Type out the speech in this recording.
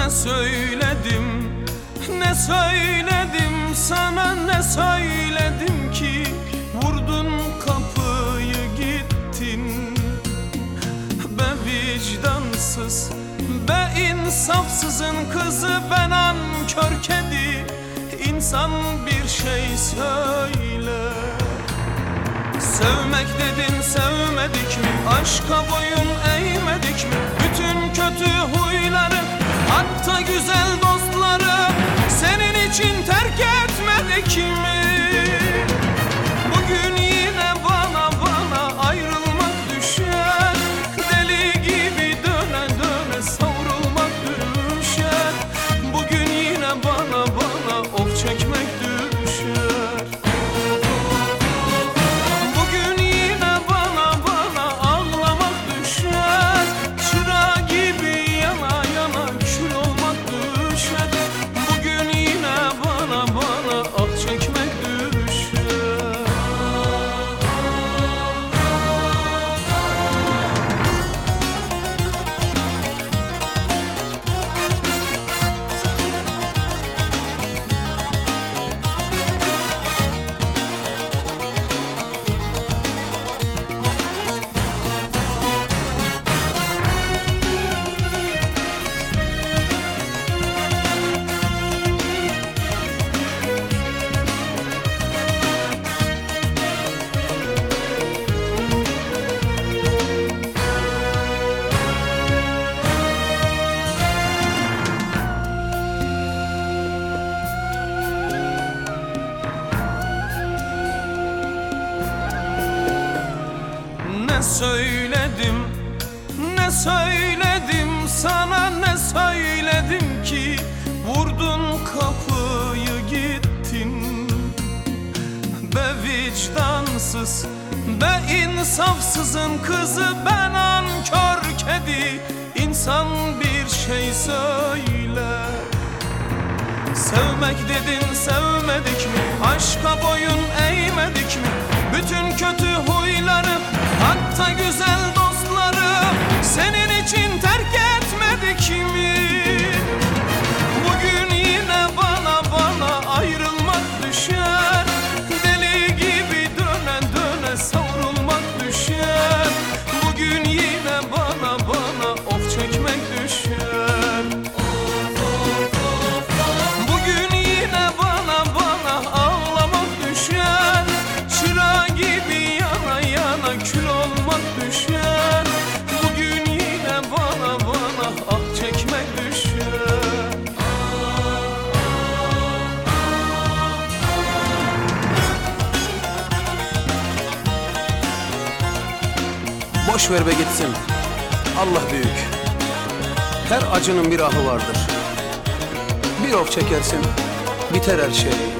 Ne söyledim, ne söyledim sana, ne söyledim ki vurdun kapıyı gittin. Be vicdansız, be insafsızın kızı, ben nankör kedi. İnsan bir şey söyle. Sevmek dedin, sevmedik mi? Aşka boyun eğmedik mi? Bütün kötü huyları, hatta güzel dostları senin için terk etmedik mi? Bugün yine bana ayrılmak düşer. Deli gibi döne döne savrulmak düşer. Bugün yine bana of çekmek düşer. Bugün yine bana ağlamak düşer. Çıra gibi yana yana kül olmak düşer. Bugün yine bana ah çekmek düşer. Ne söyledim, ne söyledim sana, ne söyledim ki vurdun kapıyı gittin. Be vicdansız, be insafsızın kızı, ben nankör kedi. İnsan bir şey söyle. Sevmek dedin, sevmedik mi? Aşka boyun eğmedik mi? Bütün kötü huyları, hatta güzel dostları senin için terk etmedik mi? Bugün yine bana ayrılmak düşer. Deli gibi döne döne savrulmak düşer. Bugün yine bana of çekmek düşer. Bugün yine bana ağlamak düşer. Çıra gibi yana yana kül olmak düşer. Bugün yine bana ah çekmek düşer. Boş ver be gitsin. Allah büyük. Her acının bir ahı vardır. Bir of çekersin, biter her şey.